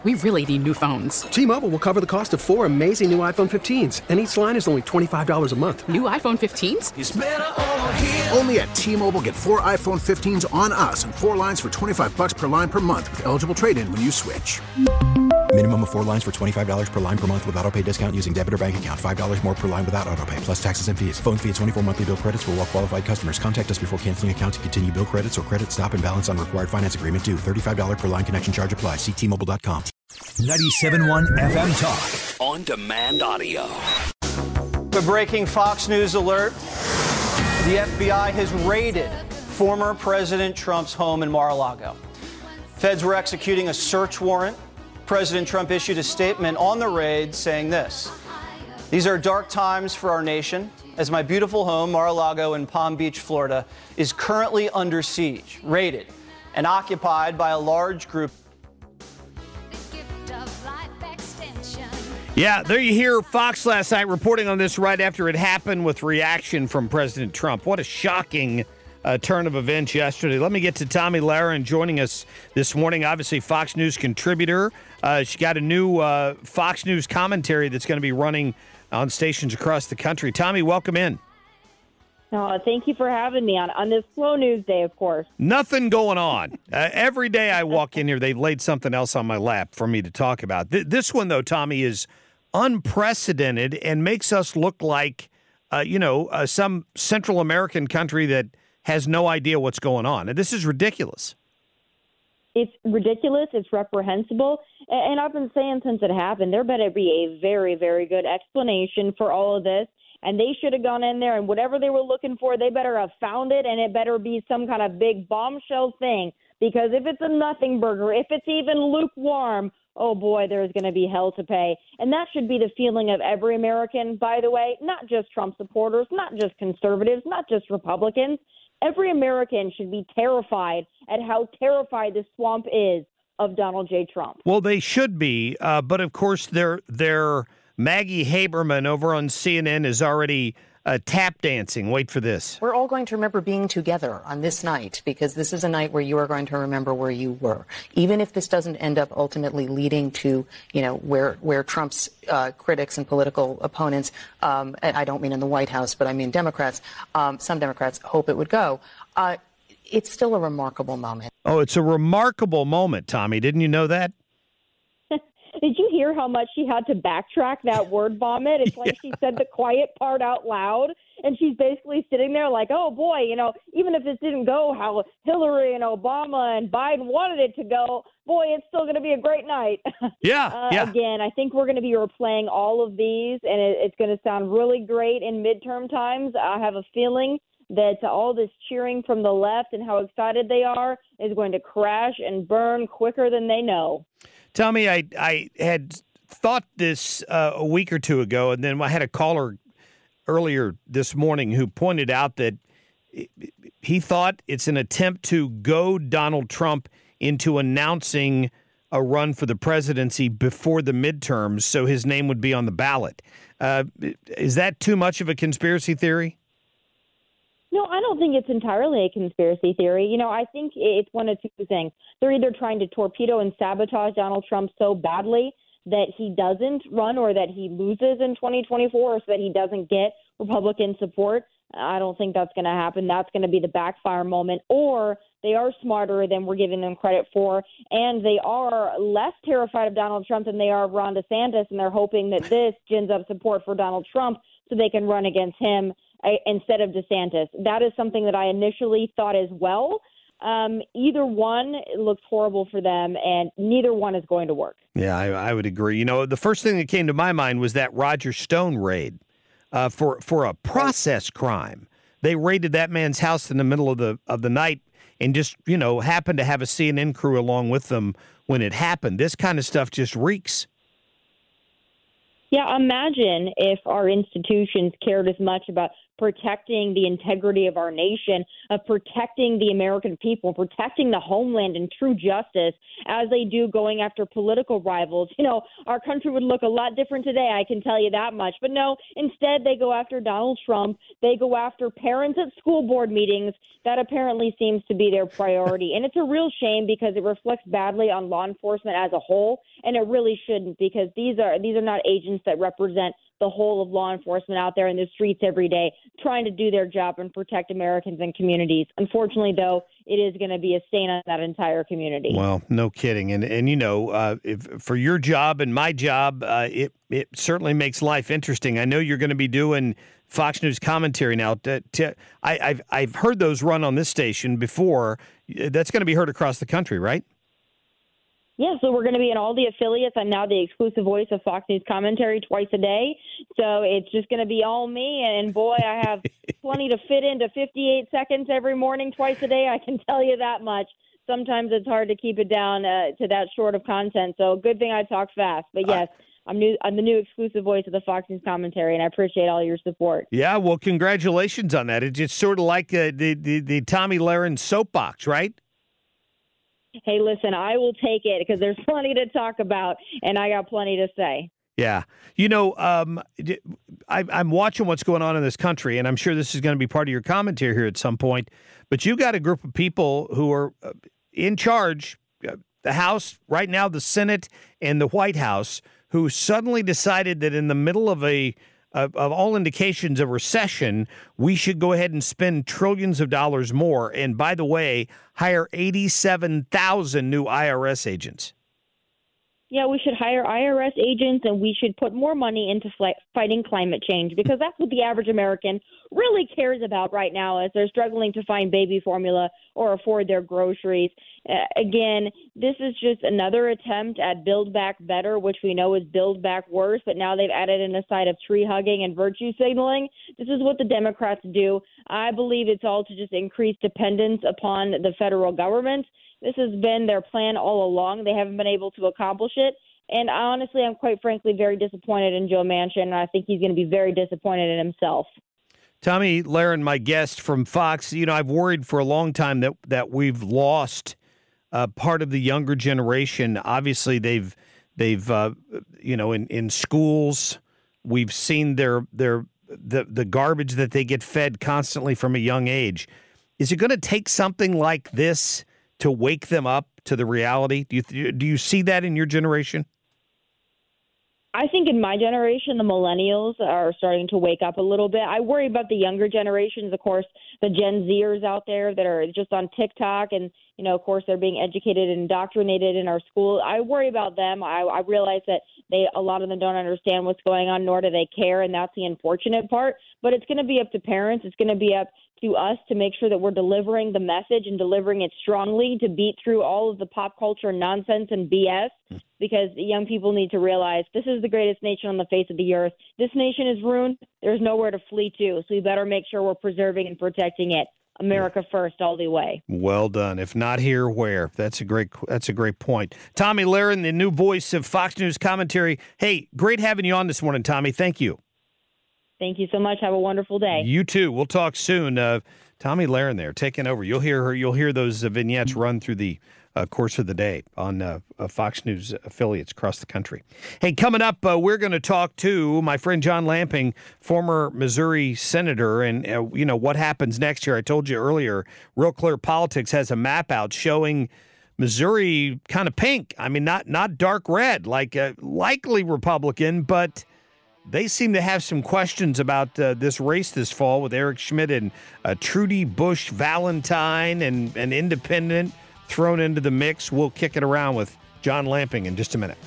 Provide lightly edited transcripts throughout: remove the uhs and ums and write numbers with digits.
We really need new phones. T-Mobile will cover the cost of 4 amazing new iPhone 15s, and each line is only $25 a month. New iPhone 15s? It's better over here. Only at T-Mobile, get 4 iPhone 15s on us and 4 lines for $25 per line per month with eligible trade-in when you switch. Minimum of 4 lines for $25 per line per month with autopay discount using debit or bank account. $5 more per line without autopay, plus taxes and fees. Phone fee at 24 monthly bill credits for well-qualified customers. Contact us before canceling account to continue bill credits or credit stop and balance on required finance agreement due. $35 per line connection charge applies. See T-Mobile.com. 97.1 FM Talk. On demand audio. The breaking Fox News alert. The FBI has raided former President Trump's home in Mar-a-Lago. Feds were executing a search warrant. President Trump issued a statement on the raid saying this: "These are dark times for our nation, as my beautiful home, Mar-a-Lago in Palm Beach, Florida, is currently under siege, raided, and occupied by a large group." Yeah, there you hear Fox last night reporting on this right after it happened with reaction from President Trump. What a shocking turn of events yesterday. Let me get to Tomi Lahren joining us this morning, obviously Fox News contributor. She got a new Fox News commentary that's going to be running on stations across the country. Tomi, welcome in. Oh, thank you for having me on this slow news day, of course. Nothing going on. Every day I walk in here, they've laid something else on my lap for me to talk about. This one, though, Tomi, is unprecedented and makes us look like, some Central American country that has no idea what's going on. And this is ridiculous. It's ridiculous. It's reprehensible. And I've been saying since it happened, there better be a very, very good explanation for all of this. And they should have gone in there, and whatever they were looking for, they better have found it, and it better be some kind of big bombshell thing. Because if it's a nothing burger, if it's even lukewarm, oh boy, there's going to be hell to pay. And that should be the feeling of every American, by the way, not just Trump supporters, not just conservatives, not just Republicans. Every American should be terrified at how terrified the swamp is of Donald J. Trump. Well, they should be, but of course they're Maggie Haberman over on CNN is already tap dancing. Wait for this. We're all going to remember being together on this night because this is a night where you are going to remember where you were. Even if this doesn't end up ultimately leading to, where Trump's critics and political opponents, and I don't mean in the White House, but I mean Democrats, some Democrats hope it would go. It's still a remarkable moment. Oh, it's a remarkable moment, Tomi. Didn't you know that? Did you hear how much she had to backtrack that word vomit? It's like she said the quiet part out loud, and she's basically sitting there like, oh, boy, even if this didn't go how Hillary and Obama and Biden wanted it to go, boy, it's still going to be a great night. Yeah. Again, I think we're going to be replaying all of these, and it's going to sound really great in midterm times. I have a feeling that all this cheering from the left and how excited they are is going to crash and burn quicker than they know. Tomi, I had thought this a week or two ago, and then I had a caller earlier this morning who pointed out that he thought it's an attempt to goad Donald Trump into announcing a run for the presidency before the midterms so his name would be on the ballot. Is that too much of a conspiracy theory? No, I don't think it's entirely a conspiracy theory. I think it's one of two things. They're either trying to torpedo and sabotage Donald Trump so badly that he doesn't run or that he loses in 2024 or so that he doesn't get Republican support. I don't think that's going to happen. That's going to be the backfire moment. Or they are smarter than we're giving them credit for, and they are less terrified of Donald Trump than they are of Ron DeSantis, and they're hoping that this gins up support for Donald Trump so they can run against him instead of DeSantis. That is something that I initially thought as well. Either one looks horrible for them, and neither one is going to work. Yeah, I would agree. The first thing that came to my mind was that Roger Stone raid for a process crime. They raided that man's house in the middle of the night and just, happened to have a CNN crew along with them when it happened. This kind of stuff just reeks. Yeah, imagine if our institutions cared as much about protecting the integrity of our nation, of protecting the American people, protecting the homeland and true justice as they do going after political rivals. Our country would look a lot different today, I can tell you that much. But no, instead they go after Donald Trump. They go after parents at school board meetings. That apparently seems to be their priority. And it's a real shame because it reflects badly on law enforcement as a whole. and it really shouldn't, because these are not agents that represent the whole of law enforcement out there in the streets every day trying to do their job and protect Americans and communities. Unfortunately, though, it is going to be a stain on that entire community. Well, no kidding. And you know, if, for your job and my job, it certainly makes life interesting. I know you're going to be doing Fox News commentary now. I've heard those run on this station before. That's going to be heard across the country, right? Yeah, so we're going to be in all the affiliates. I'm now the exclusive voice of Fox News commentary twice a day. So it's just going to be all me. And boy, I have plenty to fit into 58 seconds every morning, twice a day. I can tell you that much. Sometimes it's hard to keep it down to that short of content. So good thing I talk fast. But yes, I'm the new exclusive voice of the Fox News commentary, and I appreciate all your support. Yeah, well, congratulations on that. It's sort of like the Tomi Lahren soapbox, right? Hey, listen, I will take it because there's plenty to talk about, and I got plenty to say. Yeah. You know, I'm watching what's going on in this country, and I'm sure this is going to be part of your commentary here at some point, but you got a group of people who are in charge, the House, right now the Senate and the White House, who suddenly decided that in the middle of of all indications of recession, we should go ahead and spend trillions of dollars more. And by the way, hire 87,000 new IRS agents. Yeah, we should hire IRS agents, and we should put more money into fighting climate change, because that's what the average American really cares about right now as they're struggling to find baby formula or afford their groceries. Again, this is just another attempt at Build Back Better, which we know is Build Back Worse, but now they've added in a side of tree hugging and virtue signaling. This is what the Democrats do. I believe it's all to just increase dependence upon the federal government. This has been their plan all along. They haven't been able to accomplish it. And honestly, I'm quite frankly very disappointed in Joe Manchin, and I think he's going to be very disappointed in himself. Tomi Lahren, my guest from Fox, you know, I've worried for a long time that we've lost part of the younger generation. Obviously, they've you know, in schools, we've seen the garbage that they get fed constantly from a young age. Is it going to take something like this to wake them up to the reality? Do you see that in your generation? I think in my generation, the millennials are starting to wake up a little bit. I worry about the younger generations, of course, the Gen Zers out there that are just on TikTok and, you know, of course, they're being educated and indoctrinated in our school. I worry about them. I realize that a lot of them don't understand what's going on, nor do they care, and that's the unfortunate part. But it's going to be up to parents. It's going to be up to us to make sure that we're delivering the message and delivering it strongly to beat through all of the pop culture nonsense and BS, because young people need to realize this is the greatest nation on the face of the earth. This nation is ruined. There's nowhere to flee to, so we better make sure we're preserving and protecting it. America first, all the way. Well done. If not here, where? That's a great point. Tomi Lahren, the new voice of Fox News commentary. Hey, great having you on this morning, Tomi. Thank you. Thank you so much. Have a wonderful day. You too. We'll talk soon. Tomi Lahren there, taking over. You'll hear her. You'll hear those vignettes run through the course of the day on Fox News affiliates across the country. Hey, coming up, we're going to talk to my friend John Lamping, former Missouri senator, and you know what happens next year. I told you earlier, Real Clear Politics has a map out showing Missouri kind of pink. I mean, not dark red, like likely Republican, but they seem to have some questions about this race this fall with Eric Schmidt and Trudy Bush Valentine and an independent thrown into the mix. We'll kick it around with John Lamping in just a minute.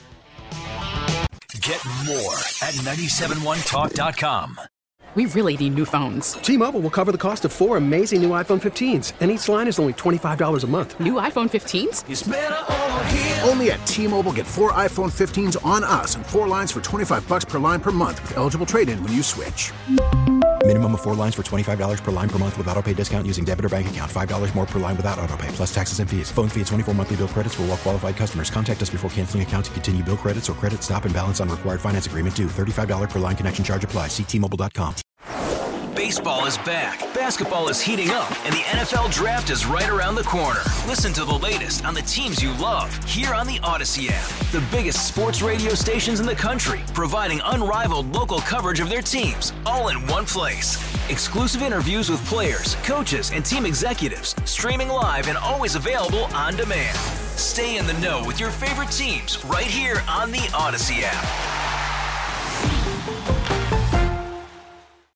Get more at 971talk.com. We really need new phones. T-Mobile will cover the cost of 4 amazing new iPhone 15s, and each line is only $25 a month. New iPhone 15s? It's better over here. Only at T-Mobile, get 4 iPhone 15s on us and 4 lines for $25 per line per month with eligible trade-in when you switch. Minimum of 4 lines for $25 per line per month with autopay discount using debit or bank account. $5 more per line without autopay, plus taxes and fees. Phone fee at 24 monthly bill credits for well-qualified customers. Contact us before canceling account to continue bill credits or credit stop and balance on required finance agreement due. $35 per line connection charge applies. See T-Mobile.com. Baseball is back, basketball is heating up, and the NFL Draft is right around the corner. Listen to the latest on the teams you love here on the Odyssey app. The biggest sports radio stations in the country, providing unrivaled local coverage of their teams, all in one place. Exclusive interviews with players, coaches, and team executives, streaming live and always available on demand. Stay in the know with your favorite teams right here on the Odyssey app.